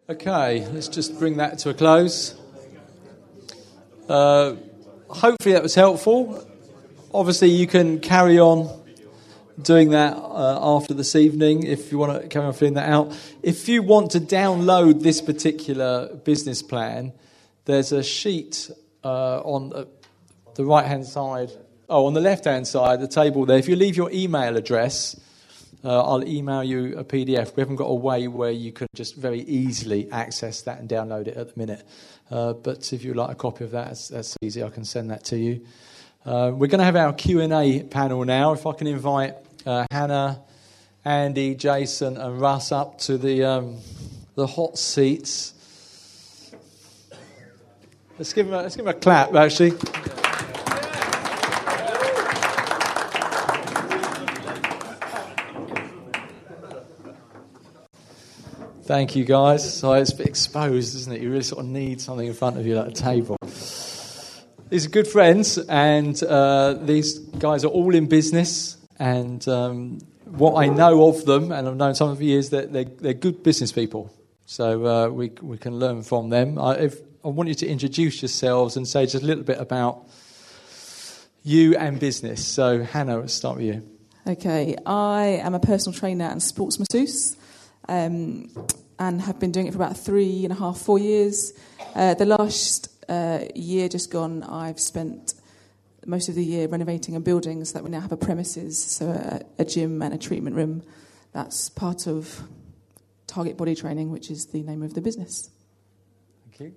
Okay, let's just bring that to a close. Hopefully that was helpful. Obviously, you can carry on doing that after this evening if you want to carry on filling that out. If you want to download this particular business plan, there's a sheet on the right-hand side. Oh, on the left-hand side, the table there. If you leave your email address, I'll email you a PDF. We haven't got a way where you can just very easily access that and download it at the minute. But if you'd like a copy of that, that's easy. I can send that to you. We're going to have our Q&A panel now. If I can invite Hannah, Andy, Jason and Russ up to the hot seats. Let's give them a clap, actually. Thank you, guys. So it's a bit exposed, isn't it? You really sort of need something in front of you, like a table. These are good friends, and these guys are all in business. And what I know of them, and I've known some of you, is that they're good business people. So we can learn from them. I want you to introduce yourselves and say just a little bit about you and business. So Hannah, let's start with you. Okay, I am a personal trainer and sports masseuse. And have been doing it for about 3.5, 4 years. The last year just gone, I've spent most of the year renovating a building so that we now have a premises, so a gym and a treatment room. That's part of Target Body Training, which is the name of the business. Thank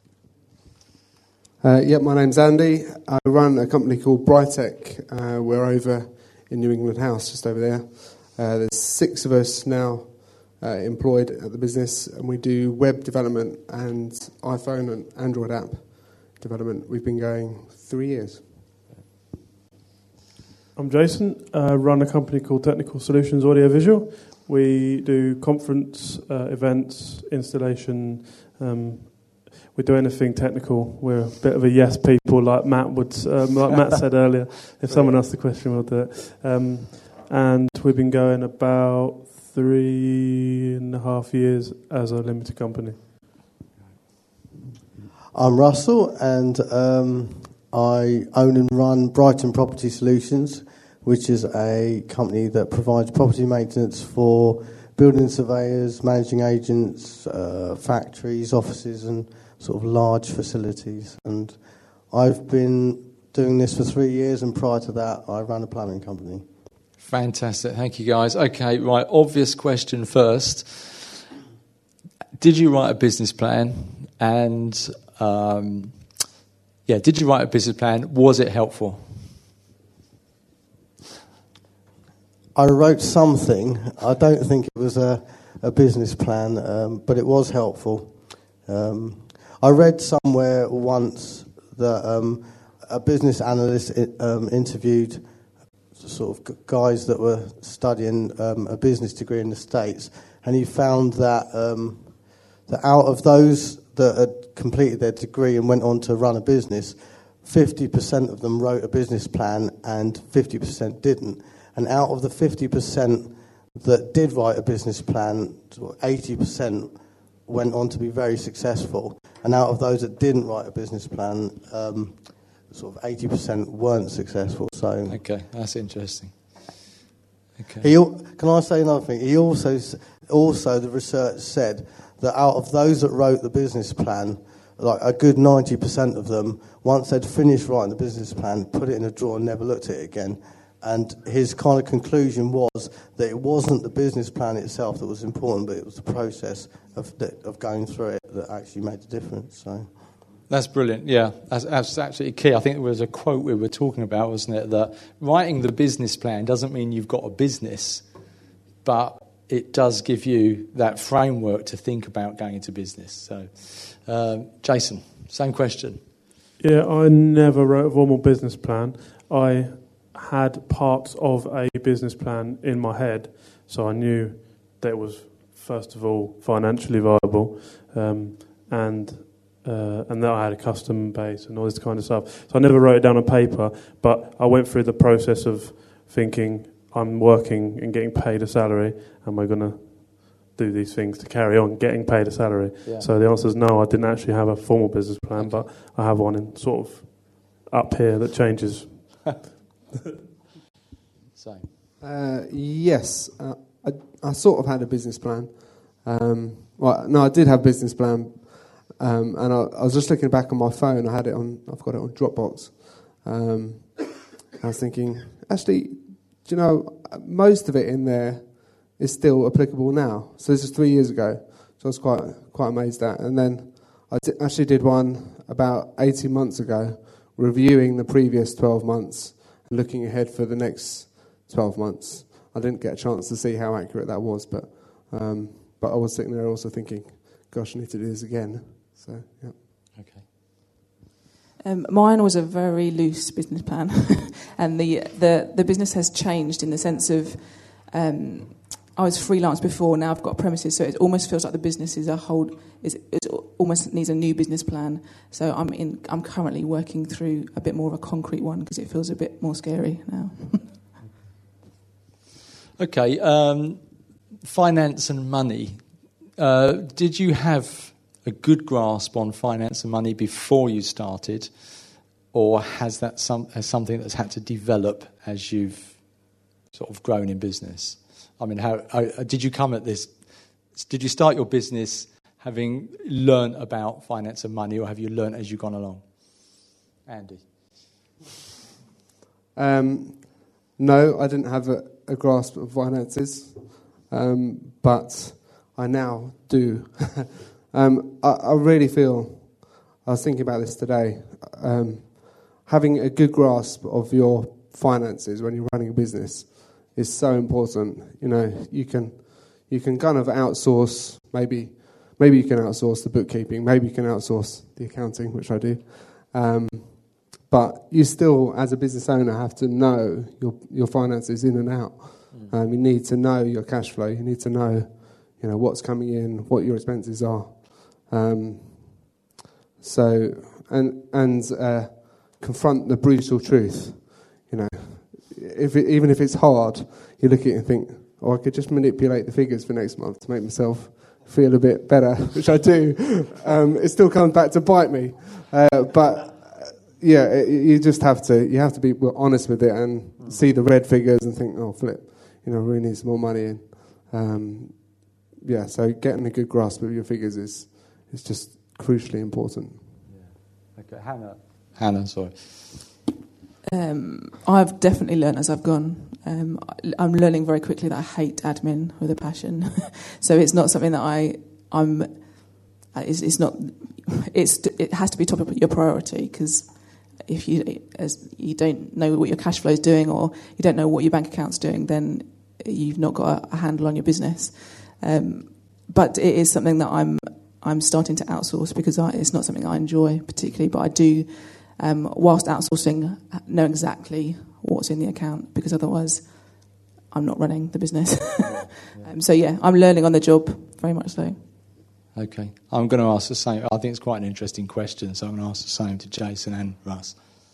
you. My name's Andy. I run a company called Brightech. We're over in New England House, just over there. There's 6 of us now employed at the business, and we do web development and iPhone and Android app development. We've been going 3 years. I'm Jason. I run a company called Technical Solutions Audiovisual. We do conference, events, installation. We do anything technical. We're a bit of a yes people, like Matt said earlier. If someone asks the question, we'll do it. And we've been going about 3.5 years as a limited company. I'm Russell, and I own and run Brighton Property Solutions, which is a company that provides property maintenance for building surveyors, managing agents, factories, offices, and sort of large facilities. And I've been doing this for 3 years, and prior to that, I ran a plumbing company. Fantastic. Thank you, guys. Okay, right, obvious question first. Did you write a business plan? And, did you write a business plan? Was it helpful? I wrote something. I don't think it was a business plan, but it was helpful. I read somewhere once that a business analyst interviewed sort of guys that were studying a business degree in the States, and he found that that out of those that had completed their degree and went on to run a business, 50% of them wrote a business plan and 50% didn't. And out of the 50% that did write a business plan, 80% went on to be very successful. And out of those that didn't write a business plan, sort of 80% weren't successful. So okay, that's interesting. Okay. Can I say another thing? He also the research said that out of those that wrote the business plan, like a good 90% of them, once they'd finished writing the business plan, put it in a drawer and never looked at it again. And his kind of conclusion was that it wasn't the business plan itself that was important, but it was the process of going through it that actually made the difference. So. That's brilliant, yeah. That's absolutely key. I think there was a quote we were talking about, wasn't it, that writing the business plan doesn't mean you've got a business, but it does give you that framework to think about going into business. So, Jason, same question. Yeah, I never wrote a formal business plan. I had parts of a business plan in my head, so I knew that it was, first of all, financially viable, and that I had a custom base and all this kind of stuff. So I never wrote it down on paper, but I went through the process of thinking, I'm working and getting paid a salary, am I going to do these things to carry on getting paid a salary. Yeah. So the answer is no, I didn't actually have a formal business plan, but I have one in sort of up here that changes. Same. Yes, I sort of had a business plan. I did have a business plan, and I was just looking back on my phone. I've got it on Dropbox. I was thinking, actually, do you know, most of it in there is still applicable now. So this is 3 years ago. So I was quite amazed at. And then I actually did one about 18 months ago, reviewing the previous 12 months and looking ahead for the next 12 months. I didn't get a chance to see how accurate that was, but I was sitting there also thinking, gosh, I need to do this again. So, yeah. Okay. Mine was a very loose business plan, and the business has changed in the sense of I was freelance before. Now I've got premises, so it almost feels like the business is it almost needs a new business plan. So I'm currently working through a bit more of a concrete one because it feels a bit more scary now. Okay, finance and money. Did you have a good grasp on finance and money before you started, or has that something that's had to develop as you've sort of grown in business? I mean, how did you come at this? Did you start your business having learned about finance and money, or have you learned as you've gone along? Andy? No, I didn't have a grasp of finances, but I now do. I really feel, I was thinking about this today, having a good grasp of your finances when you're running a business is so important. You know, you can kind of outsource, maybe you can outsource the bookkeeping, maybe you can outsource the accounting, which I do. But you still, as a business owner, have to know your finances in and out. You need to know your cash flow. You need to know, what's coming in, what your expenses are. Confront the brutal truth. Even if it's hard, you look at it and think, I could just manipulate the figures for next month to make myself feel a bit better, which I do. It still comes back to bite me. You just have to be honest with it and see the red figures and think, oh, flip, we really need some more money in. So getting a good grasp of your figures is just crucially important. Yeah. Okay, Hannah, sorry. I've definitely learned as I've gone. I'm learning very quickly that I hate admin with a passion. So it's not something that it has to be top of your priority, because if you don't know what your cash flow is doing, or you don't know what your bank account's doing, then you've not got a handle on your business. But it is something that I'm starting to outsource because it's not something I enjoy particularly, but I do, whilst outsourcing, know exactly what's in the account, because otherwise I'm not running the business. I'm learning on the job, very much so. Okay, I'm going to ask the same. I think it's quite an interesting question, so I'm going to ask the same to Jason and Russ.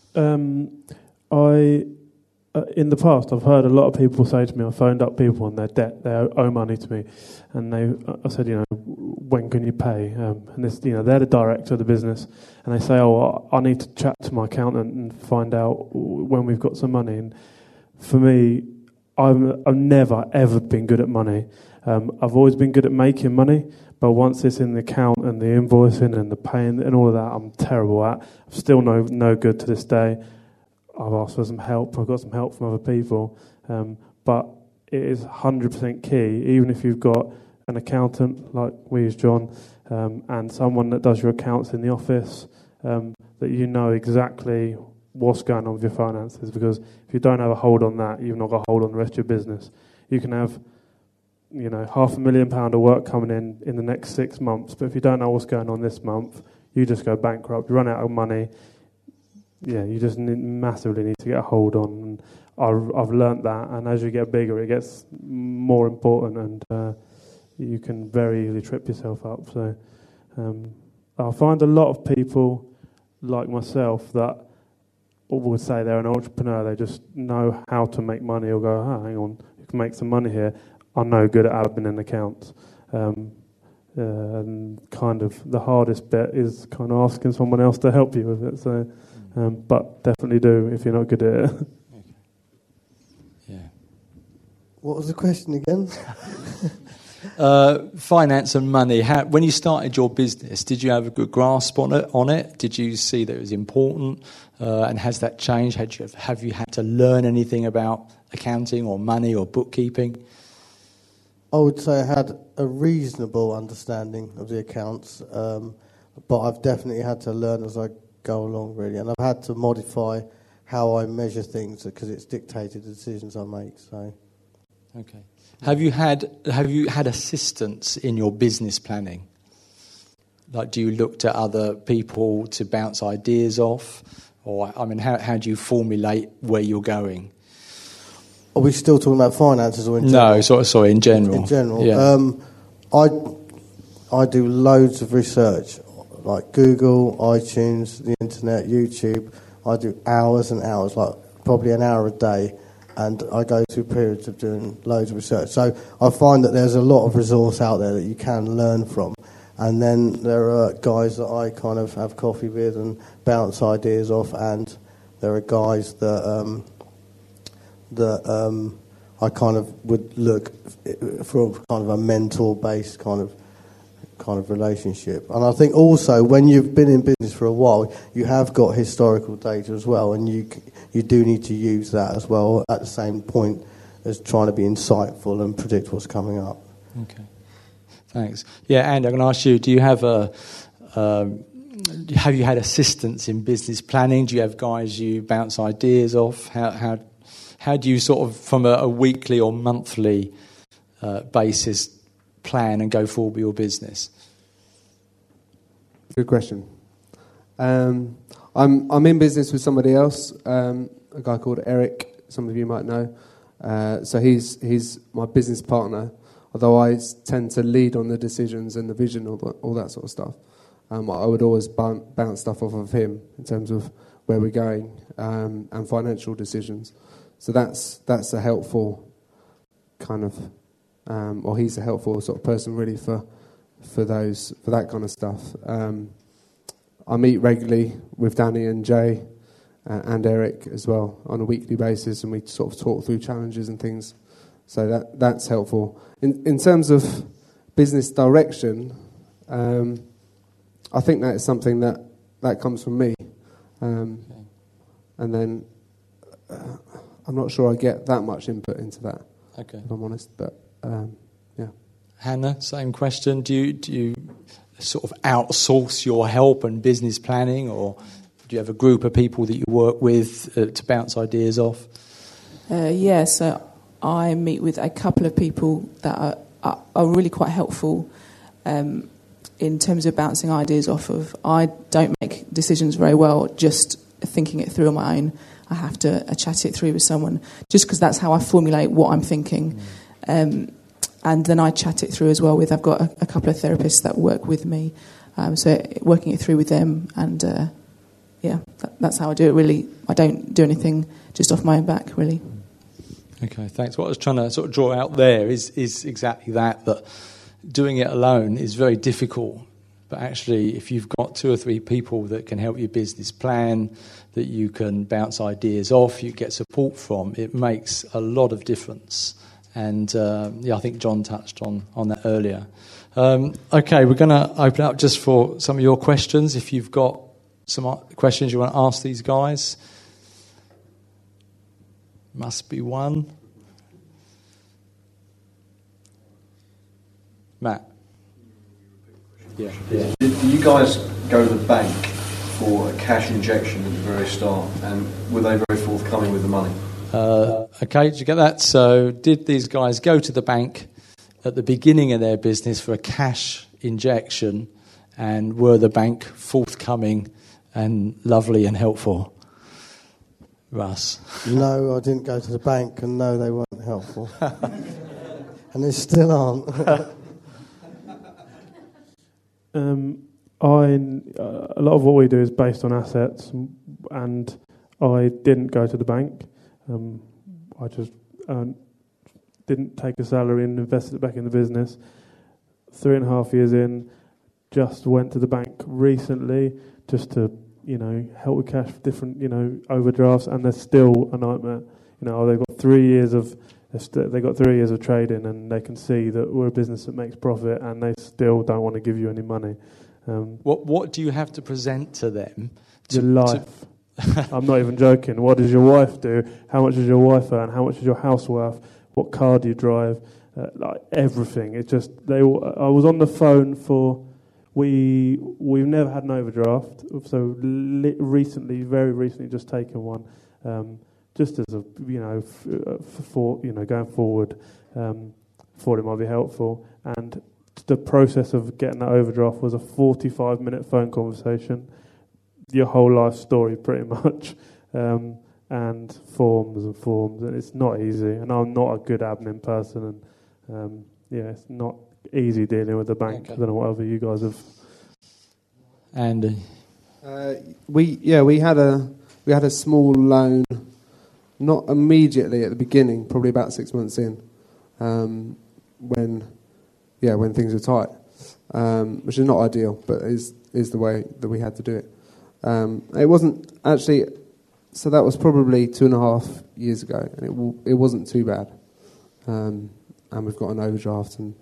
In the past, I've heard a lot of people say to me, I phoned up people on their debt, they owe money to me, and I said, when can you pay? And this, they're the director of the business, and they say, I need to chat to my accountant and find out when we've got some money. And for me, I've never ever been good at money. I've always been good at making money, but once it's in the account and the invoicing and the paying and all of that, I'm terrible at. I'm still no good to this day. I've asked for some help. I've got some help from other people. But it is 100% key, even if you've got an accountant like we use John, and someone that does your accounts in the office, that you know exactly what's going on with your finances. Because if you don't have a hold on that, you've not got a hold on the rest of your business. You can have £500,000 of work coming in the next 6 months, but if you don't know what's going on this month, you just go bankrupt, you run out of money. You just massively need to get a hold on. And I've learnt that, and as you get bigger, it gets more important, and you can very easily trip yourself up. So I find a lot of people like myself that would say they're an entrepreneur, they just know how to make money, or go, hang on, you can make some money here. I'm no good at admin and accounts. And kind of the hardest bit is kind of asking someone else to help you with it. So, but definitely do if you're not good at it. Yeah. What was the question again? Finance and money. When you started your business, did you have a good grasp on it? Did you see that it was important? And has that changed? Have you had to learn anything about accounting or money or bookkeeping? I would say I had a reasonable understanding of the accounts, but I've definitely had to learn as I go along, really. And I've had to modify how I measure things because it's dictated the decisions I make. So, okay. Have you had assistance in your business planning? Like, do you look to other people to bounce ideas off, or I mean, how do you formulate where you're going? Are we still talking about finances or in general? No, sorry, in general. In general. Yeah. I do loads of research, like Google, iTunes, the internet, YouTube. I do hours and hours, like probably an hour a day, and I go through periods of doing loads of research. So I find that there's a lot of resource out there that you can learn from. And then there are guys that I kind of have coffee with and bounce ideas off, and there are guys that I kind of would look for kind of a mentor-based kind of relationship. And I think also when you've been in business for a while, you have got historical data as well, and you do need to use that as well at the same point as trying to be insightful and predict what's coming up. Okay, thanks. Yeah, Andy, I'm going to ask you: do you have have you had assistance in business planning? Do you have guys you bounce ideas off? How do you sort of, from a weekly or monthly basis, plan and go forward with your business? Good question. I'm in business with somebody else, a guy called Eric. Some of you might know. So he's my business partner. Although I tend to lead on the decisions and the vision, all that sort of stuff. I would always bounce stuff off of him in terms of where we're going and financial decisions. So that's a helpful kind of, or he's a helpful sort of person really for that kind of stuff. I meet regularly with Danny and Jay and Eric as well on a weekly basis, and we sort of talk through challenges and things. So that's helpful. In terms of business direction, I think that is something that comes from me, and then. I'm not sure I get that much input into that, if I'm honest. But, yeah. Hannah, same question. Do you sort of outsource your help and business planning, or do you have a group of people that you work with to bounce ideas off? Yeah, so I meet with a couple of people that are really quite helpful in terms of bouncing ideas off of. I don't make decisions very well just thinking it through on my own. I have to chat it through with someone, just because that's how I formulate what I'm thinking. And then I chat it through as well I've got a couple of therapists that work with me. So working it through with them, and that's how I do it, really. I don't do anything just off my own back, really. Okay, thanks. What I was trying to sort of draw out there is exactly that doing it alone is very difficult. But actually, if you've got 2 or 3 people that can help your business plan, that you can bounce ideas off, you get support from, it makes a lot of difference. And I think John touched on that earlier. Okay, we're going to open up just for some of your questions. If you've got some questions you want to ask these guys, must be one. Matt. Yeah. Do you guys go to the bank for a cash injection at the very start, and were they very forthcoming with the money? Okay, did you get that? So did these guys go to the bank at the beginning of their business for a cash injection, and were the bank forthcoming and lovely and helpful? Russ? No, I didn't go to the bank, and no, they weren't helpful. And they still aren't. A lot of what we do is based on assets, and I didn't go to the bank. I just didn't take a salary and invested it back in the business. 3.5 years in, just went to the bank recently just to, help with cash for different, overdrafts, and they're still a nightmare. They've got 3 years of trading, and they can see that we're a business that makes profit, and they still don't want to give you any money. What do you have to present to them? Your life. I'm not even joking. What does your wife do? How much does your wife earn? How much is your house worth? What car do you drive? Everything. It's just I was on the phone for. We've never had an overdraft, so very recently, just taken one. Just as a going forward, thought it might be helpful. And the process of getting that overdraft was a 45-minute phone conversation, your whole life story pretty much, and forms, and it's not easy. And I'm not a good admin person, and it's not easy dealing with the bank. Okay. I don't know whatever you guys have. Andy, we had a small loan. Not immediately at the beginning, probably about 6 months in, when things were tight, which is not ideal, but is the way that we had to do it. It wasn't actually, so that was probably 2.5 years ago, and it wasn't too bad, and we've got an overdraft, and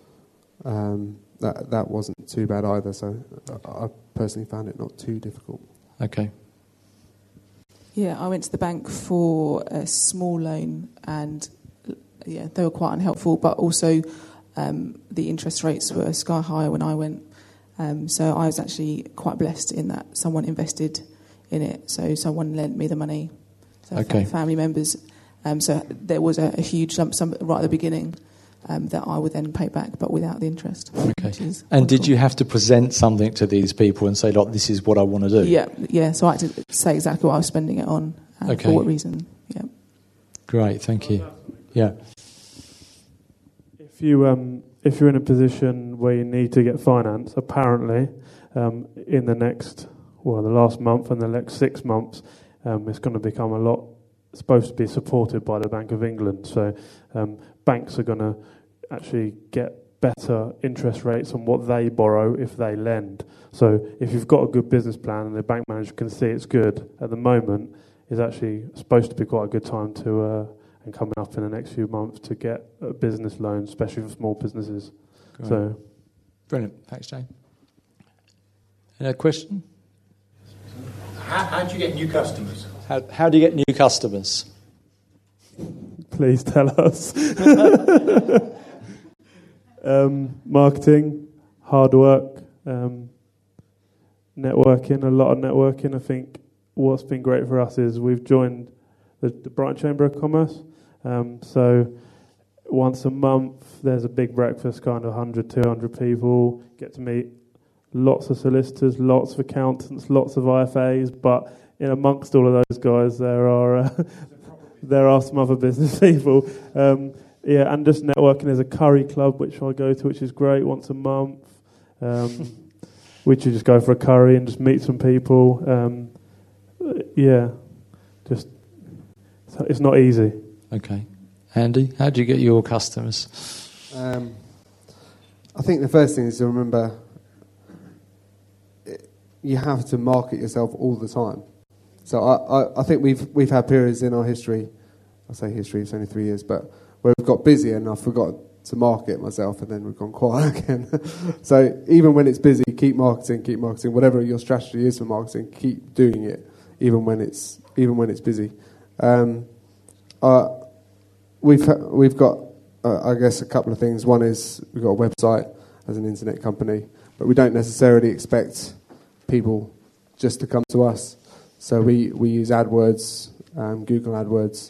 that wasn't too bad either. So I personally found it not too difficult. Okay. Yeah, I went to the bank for a small loan, and they were quite unhelpful, but also the interest rates were sky high when I went. So I was actually quite blessed in that someone invested in it. So someone lent me the money. So okay. Family members. So there was a huge lump sum right at the beginning that I would then pay back, but without the interest. Okay. And did you have to present something to these people and say, look, this is what I want to do? Yeah. So I had to say exactly what I was spending it on and for what reason. Yeah. Great, thank you. Yeah. If you're in a position where you need to get finance, apparently, in the last month and the next 6 months, it's going to become supposed to be supported by the Bank of England. So banks are going to actually get better interest rates on what they borrow if they lend. So if you've got a good business plan and the bank manager can see it's good, at the moment, it's actually supposed to be quite a good time to, and coming up in the next few months, to get a business loan, especially for small businesses. Great. So, brilliant. Thanks, Jane. Any question? How do you get new customers? How do you get new customers? Please tell us. Marketing, hard work, networking, a lot of networking. I think what's been great for us is we've joined the Brighton Chamber of Commerce. So once a month, there's a big breakfast, kind of 100, 200 people, get to meet lots of solicitors, lots of accountants, lots of IFAs, but in amongst all of those guys, there are some other business people. And just networking. There's a curry club which I go to, which is great, once a month. Which you just go for a curry and just meet some people. It's not easy. Okay. Andy, how do you get your customers? I think the first thing is to remember you have to market yourself all the time. So I think we've had periods in our history, I say history, it's only 3 years, but where we've got busy and I forgot to market myself, and then we've gone quiet again. So even when it's busy, keep marketing. Whatever your strategy is for marketing, keep doing it, even when it's busy. We've got I guess a couple of things. One is we've got a website as an internet company, but we don't necessarily expect people just to come to us. So we use AdWords, Google AdWords,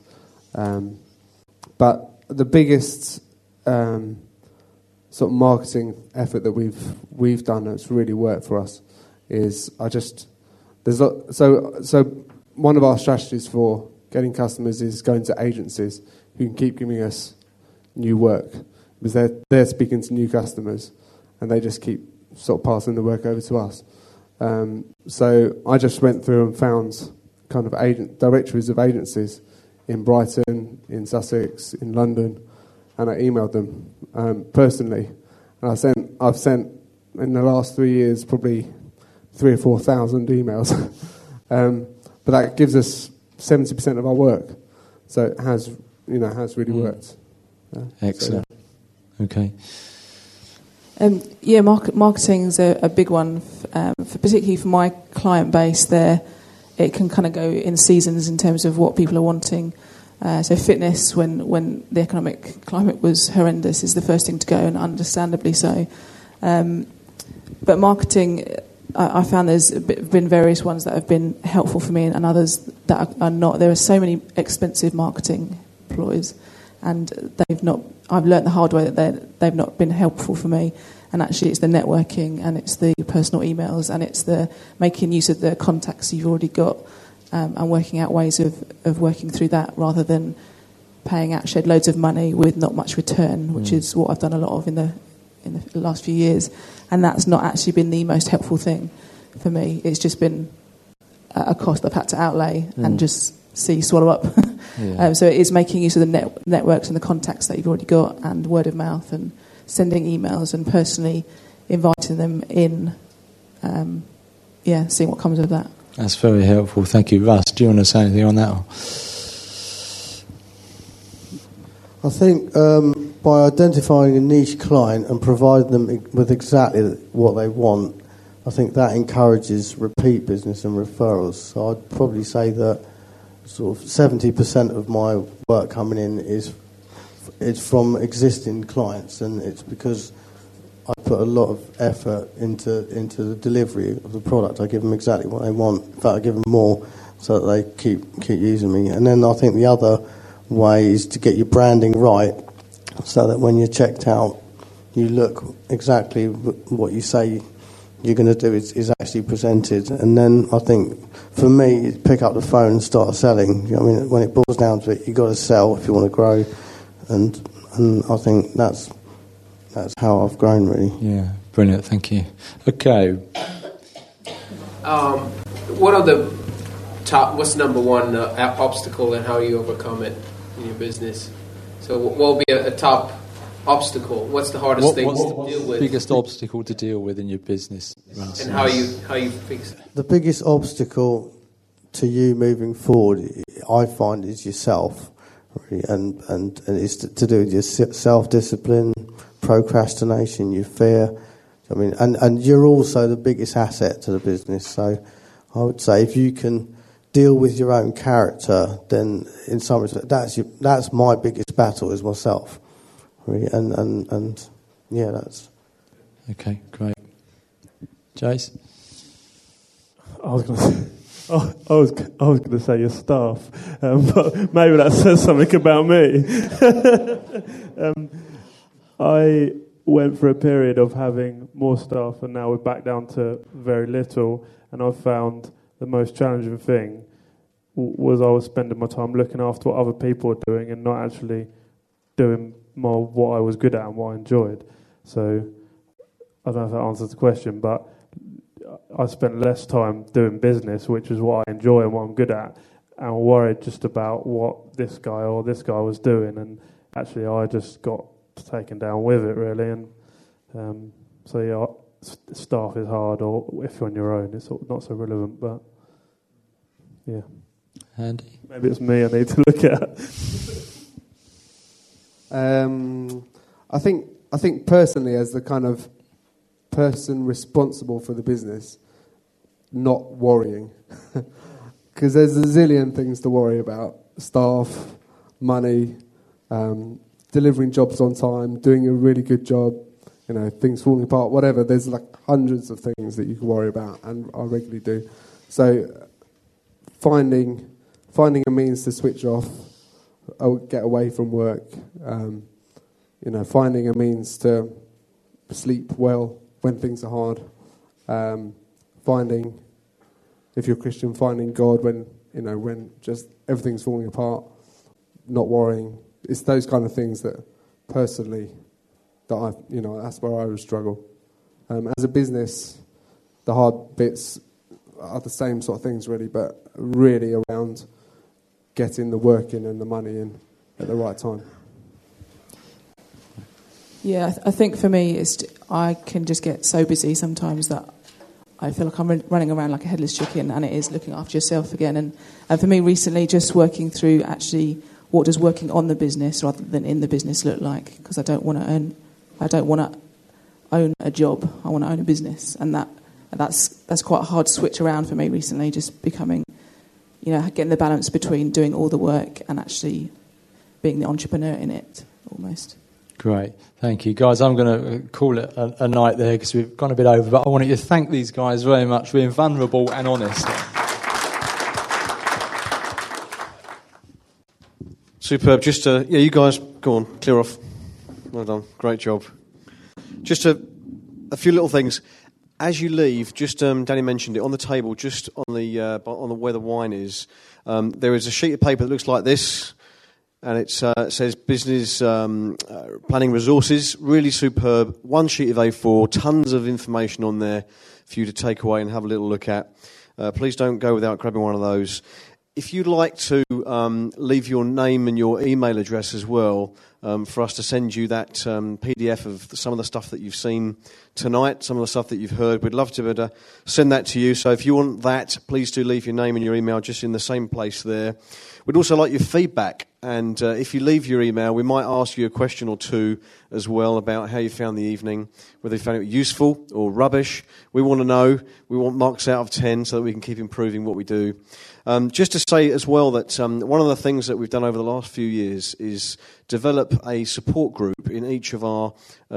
but the biggest sort of marketing effort that we've done that's really worked for us is so one of our strategies for getting customers is going to agencies who can keep giving us new work, because they're speaking to new customers and they just keep sort of passing the work over to us. So I just went through and found kind of directories of agencies in Brighton, in Sussex, in London, and I emailed them personally. And I've sent in the last 3 years probably 3,000 or 4,000 emails. But that gives us 70% of our work. So it has really worked. Excellent. Okay. Marketing is a big one, particularly for my client base. There, it can kind of go in seasons in terms of what people are wanting. So fitness, when the economic climate was horrendous, is the first thing to go, and understandably so. But marketing, I found there's been various ones that have been helpful for me, and others that are not. There are so many expensive marketing ploys, and I've learnt the hard way that they've not been helpful for me. And actually, it's the networking, and it's the personal emails, and it's the making use of the contacts you've already got, and working out ways of working through that, rather than paying out shed loads of money with not much return, which is what I've done a lot of in the last few years. And that's not actually been the most helpful thing for me. It's just been a cost I've had to outlay and just swallow up. So it is making use of the networks and the contacts that you've already got, and word of mouth, and sending emails, and personally inviting them in. Seeing what comes of that. That's very helpful. Thank you. Russ, do you want to say anything on that? I think by identifying a niche client and providing them with exactly what they want, I think that encourages repeat business and referrals. So I'd probably say that sort of 70% of my work coming in is from existing clients, and it's because I put a lot of effort into the delivery of the product. I give them exactly what they want. In fact, I give them more so that they keep using me. And then I think the other way is to get your branding right, so that when you're checked out, you look exactly what you say you're going to do is actually presented. And then I think, for me, pick up the phone and start selling. You know what I mean? When it boils down to it, you've got to sell if you want to grow. And I think that's how I've grown, really. Yeah, brilliant, thank you. Okay. What's number one obstacle, and how you overcome it in your business? So what will be a top obstacle? What's the hardest thing to deal with? What's the biggest obstacle to deal with in your business? And how you fix it? The biggest obstacle to you moving forward, I find, is yourself, really, and it's to do with your self-discipline, procrastination, your fear. I mean, and you're also the biggest asset to the business. So I would say if you can deal with your own character, then in some respect, that's my biggest battle, is myself. Really. And that's okay, great. Jace? I was going to say your staff, but maybe that says something about me. I went for a period of having more staff, and now we're back down to very little. And I've found the most challenging thing was I was spending my time looking after what other people were doing and not actually doing more what I was good at and what I enjoyed. So I don't know if that answers the question, but I spent less time doing business, which is what I enjoy and what I'm good at, and worried just about what this guy was doing, and actually I just got taken down with it, really. And staff is hard, or if you're on your own, it's not so relevant, but yeah. Andy? Maybe it's me I need to look at. I think personally, as the kind of person responsible for the business, not worrying, because there's a zillion things to worry about: staff, money, delivering jobs on time, doing a really good job, things falling apart, whatever. There's like hundreds of things that you can worry about, and I regularly do. So finding a means to switch off, get away from work, finding a means to sleep well when things are hard, if you're Christian, finding God when just everything's falling apart, not worrying. It's those kind of things that personally that's where I would struggle. As a business, the hard bits are the same sort of things, really, but really around getting the work in and the money in at the right time. Yeah, I think for me, I can just get so busy sometimes that I feel like I'm running around like a headless chicken, and it is looking after yourself again. And for me recently, just working through actually what does working on the business rather than in the business look like, because I don't want to own a job. I want to own a business, and that's quite a hard switch around for me recently. Just becoming, getting the balance between doing all the work and actually being the entrepreneur in it, almost. Great, thank you, guys. I'm going to call it a night there because we've gone a bit over, but I wanted to thank these guys very much for being vulnerable and honest. Superb. Just you guys, go on, clear off. Well done, great job. Just a few little things. As you leave, just Danny mentioned it on the table, just on the where the wine is. There is a sheet of paper that looks like this, and it says business planning resources. Really superb. One sheet of A4, tons of information on there for you to take away and have a little look at. Please don't go without grabbing one of those. If you'd like to leave your name and your email address as well, for us to send you that PDF of some of the stuff that you've seen tonight, some of the stuff that you've heard, we'd love to be able to send that to you. So if you want that, please do leave your name and your email just in the same place there. We'd also like your feedback, and if you leave your email, we might ask you a question or two as well about how you found the evening, whether you found it useful or rubbish. We want to know. We want marks out of 10 so that we can keep improving what we do. Just to say as well that one of the things that we've done over the last few years is develop a support group in each of our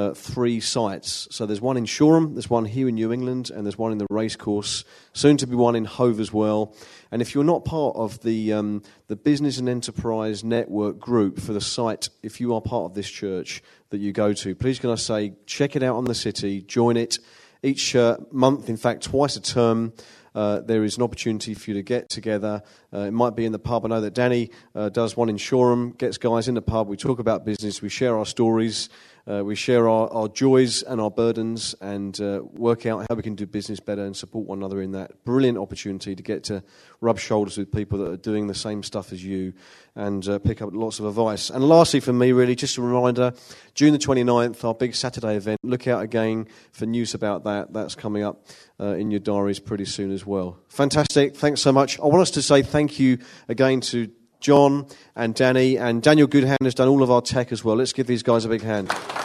3 sites. So there's one in Shoreham, there's one here in New England, and there's one in the Racecourse, soon to be one in Hove as well. And if you're not part of the Business and Enterprise Network group for the site, if you are part of this church that you go to, please can I say, check it out on the city, join it. Each month, in fact, twice a term, there is an opportunity for you to get together. It might be in the pub. I know that Danny does one in Shoreham, gets guys in the pub. We talk about business. We share our stories. We share our joys and our burdens and work out how we can do business better and support one another in that. Brilliant opportunity to get to rub shoulders with people that are doing the same stuff as you and pick up lots of advice. And lastly for me, really, just a reminder, June the 29th, our big Saturday event. Look out again for news about that. That's coming up in your diaries pretty soon as well. Fantastic. Thanks so much. I want us to say thank you again to John and Danny, and Daniel Goodhand has done all of our tech as well. Let's give these guys a big hand.